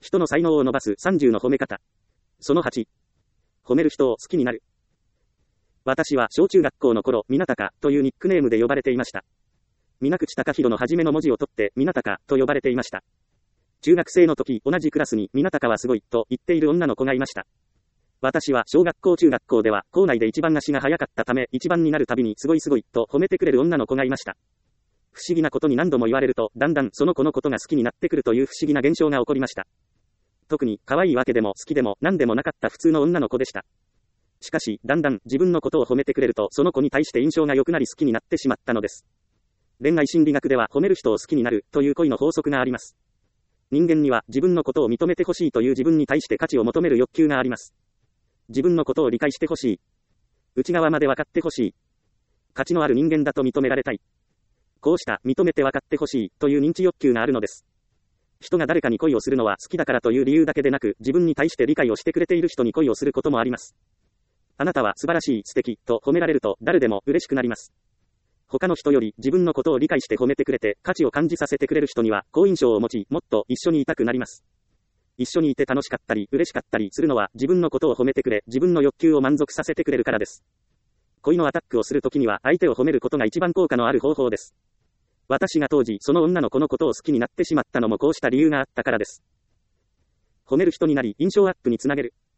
人の才能を伸ばす30の褒め方。その8。褒める人を好きになる。私は小中学校の頃、みなたかというニックネームで呼ばれていました。水口貴弘の初めの文字を取って、みなたかと呼ばれていました。中学生の時、同じクラスに、みなたかはすごい、と言っている女の子がいました。私は小学校中学校では、校内で一番足が速かったため、一番になるたびにすごいすごい、と褒めてくれる女の子がいました。不思議なことに何度も言われると、だんだんその子のことが好きになってくるという不思議な現象が起こりました。特に、可愛いわけでも好きでも何でもなかった普通の女の子でした。しかし、だんだん自分のことを褒めてくれると、その子に対して印象が良くなり好きになってしまったのです。恋愛心理学では褒める人を好きになるという恋の法則があります。人間には自分のことを認めてほしいという自分に対して価値を求める欲求があります。自分のことを理解してほしい。内側まで分かってほしい。価値のある人間だと認められたい。こうした認めて分かってほしいという認知欲求があるのです。人が誰かに恋をするのは好きだからという理由だけでなく、自分に対して理解をしてくれている人に恋をすることもあります。あなたは素晴らしい、素敵と褒められると誰でも嬉しくなります。他の人より自分のことを理解して褒めてくれて価値を感じさせてくれる人には好印象を持ち、もっと一緒にいたくなります。一緒にいて楽しかったり嬉しかったりするのは自分のことを褒めてくれ、自分の欲求を満足させてくれるからです。恋のアタックをするときには相手を褒めることが一番効果のある方法です。私が当時その女の子のことを好きになってしまったのもこうした理由があったからです。褒める人になり印象アップにつなげる。